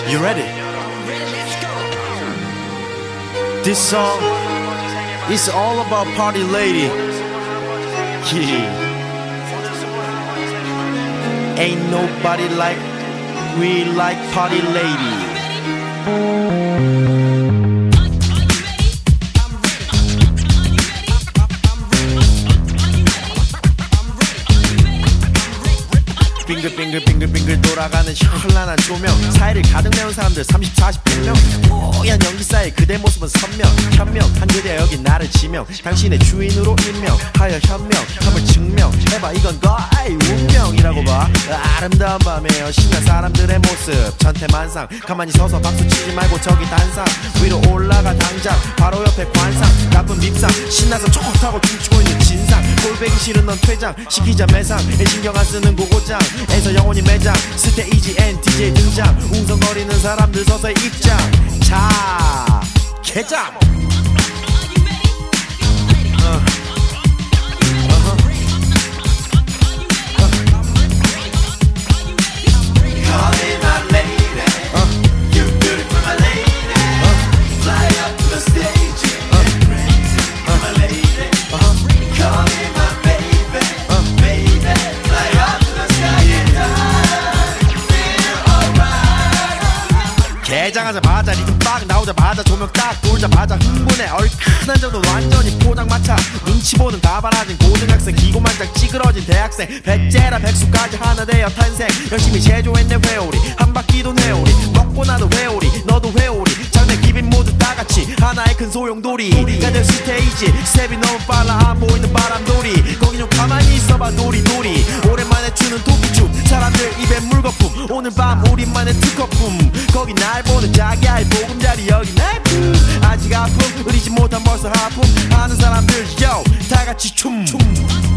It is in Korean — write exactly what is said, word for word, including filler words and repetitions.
You ready? This song is all about party lady. Yeah. Ain't nobody like we like party lady. 빙글빙글빙글빙글 돌아가는 현란한 조명, 사이를 가득 메운 사람들 삼십, 사십 명, 뽀얀 연기 사이 그대 모습은 선명, 현명한 그대 여기 나를 지명, 당신의 주인으로 임명하여 현명함을 증명해봐. 이건 거의 운명이라고 봐. 아름다운 밤이에요. 신난 사람들의 모습 천태만상. 가만히 서서 박수치지 말고 저기 단상 위로 올라가 당장 바로 옆에 관상. 나쁜 밉상 신나서 좋다고 춤추고 있는 진상. 꼴배기 싫은 넌 퇴장 시키자 매상. 신경 안 쓰는 고고장 에서 영원히 매장. 스테이지 앤 디제이 등장. 웅성거리는 사람들 서서히 입장. 자 개장. 어. 개장하자마자 리듬 빡 나오자마자 조명 딱 돌자마자 흥분해. 얼큰한 정도는 완전히 포장마차. 눈치 보는 다발아진 고등학생 기고만장 찌그러진 대학생. 백제라 백수까지 하나 되어 탄생. 열심히 제조했네 회오리 한 바퀴도 회오리. 먹고 나도 회오리 너도 회오리. 장내 기빈 모두 다같이 하나의 큰 소용돌이. 가득 스테이지 스텝이 너무 빨라 안 보이는 바람돌이. 거기 좀 가만히 있어봐 도리도리. 오랜만에 추는 도끼춤 사람들 입에 물거품. 오늘 밤 우리만의 특허품. 거기 날 보는 자기야의 보금자리 여기 날품. 아직 아픔 의리지 못한 벌써 하품 하는 사람들 yo 다같이 춤, 춤.